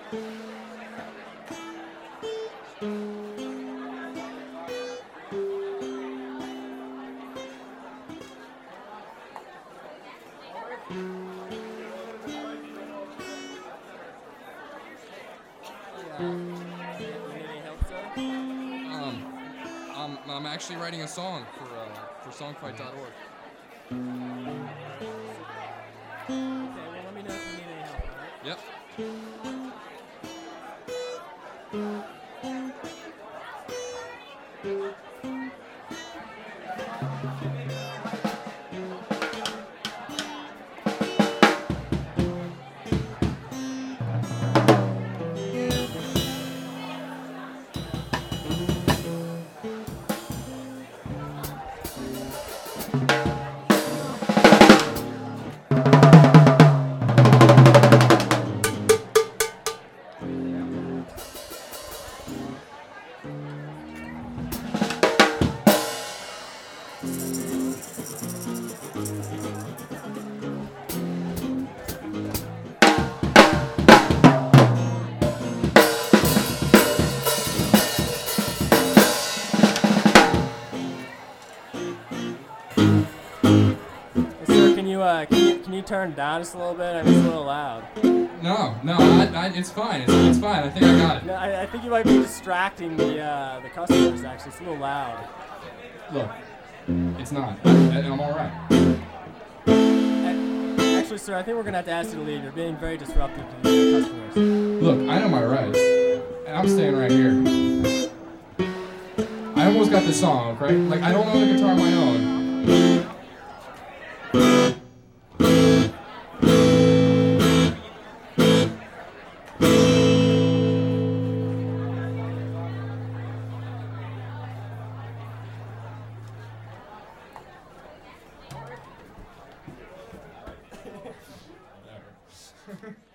I'm actually writing a song for songfight.org. Okay, well, let me know if you need any help, all right? Yep. Hey, sir, can you turn down just a little bit? I mean, it's a little loud. No, it's fine. It's fine. I think I got it. No, I think you might be distracting the customers, actually. It's a little loud. Look, it's not. I'm all right. Actually, sir, I think we're going to have to ask you to leave. You're being very disruptive to the customers. Look, I know my rights. And I'm staying right here. I almost got this song, okay? Like, I don't own a guitar of my own. Whatever.